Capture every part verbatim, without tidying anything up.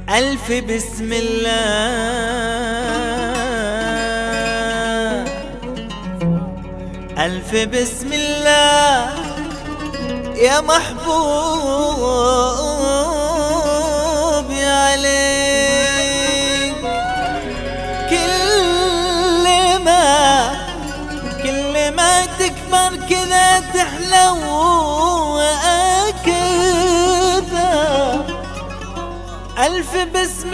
ألف بسم الله، ألف بسم الله يا محبوب عليك. كل ما كل ما تكبر كذا تحلو أكثر. ألف بسم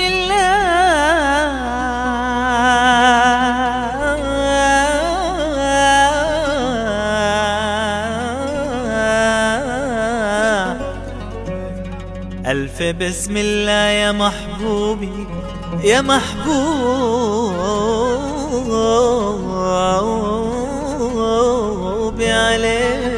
الله، ألف بسم الله يا محبوبي يا محبوبي عليك.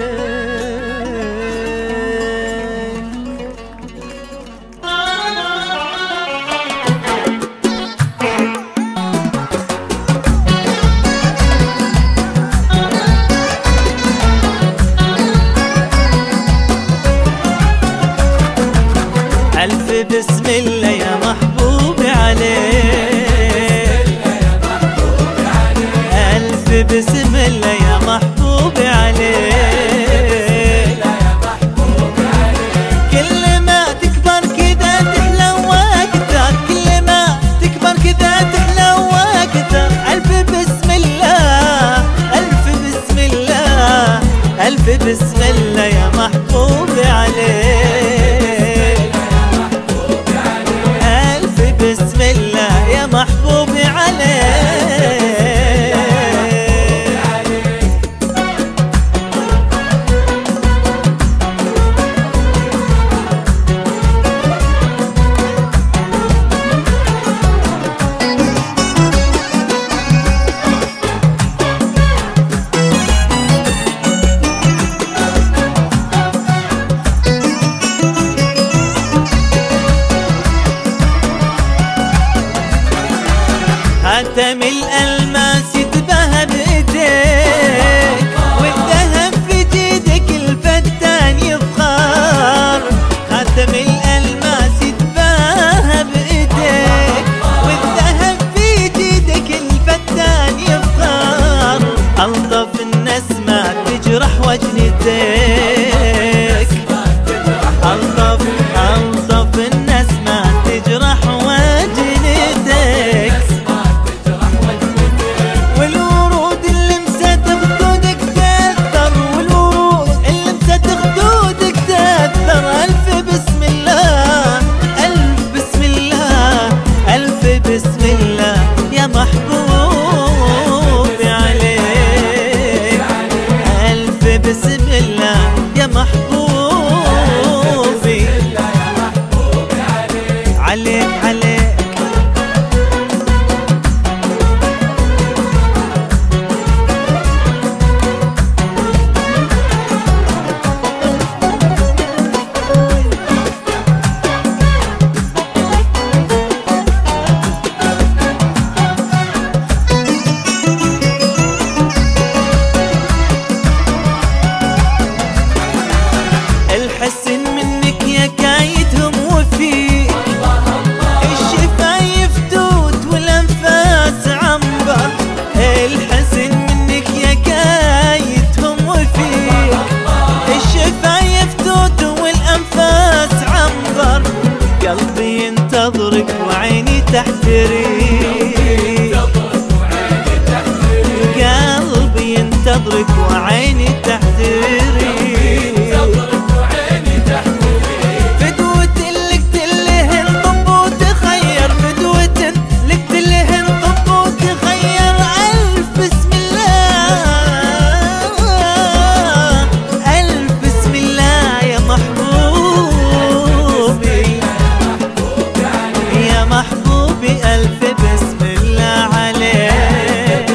ألف بسم الله يا محبوبي عليك، ألف بسم الله يا محبوبي عليك. كل ما تكبر كذا تحلو أكثر، كل ما تكبر كذا تحلو أكثر. ألف بسم الله، ألف بسم الله، ألف بسم الله يا محبوبي عليك، بسم الله يا محبوبي عليك. خاتم الألماس يتباهى بإيديك، والذهب في جيدك الفتان يفخر. خاتم الألماس يتباهى بإيديك، والذهب في جيدك الفتان يفخر. ألطف النسمة تجرح وجنتك، ألطف ألطف النسمة تجرح وجنتك. بسم الله يا محبوبي عليك، ألف بسم الله يا محبوبي عليك عليك. الحسن منك يا كايدهم وفيك، الشفايف توت والأنفاس عنبر. الحسن منك يا كايدهم وفيك، الشفايف توت والأنفاس عنبر. قلبي ينتظرك وعيني تحتريك، قلبي ينتظرك وعيني تحتريك. ألف بسم الله عليك،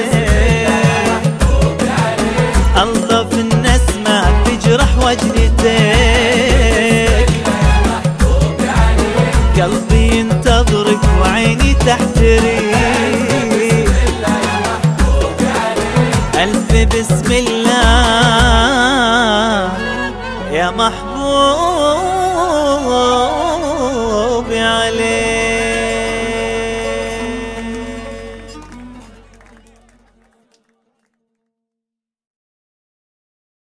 ألطف النسمة تجرح وجنتك. قلبي ينتظرك وعيني تحتريك. ألف بسم الله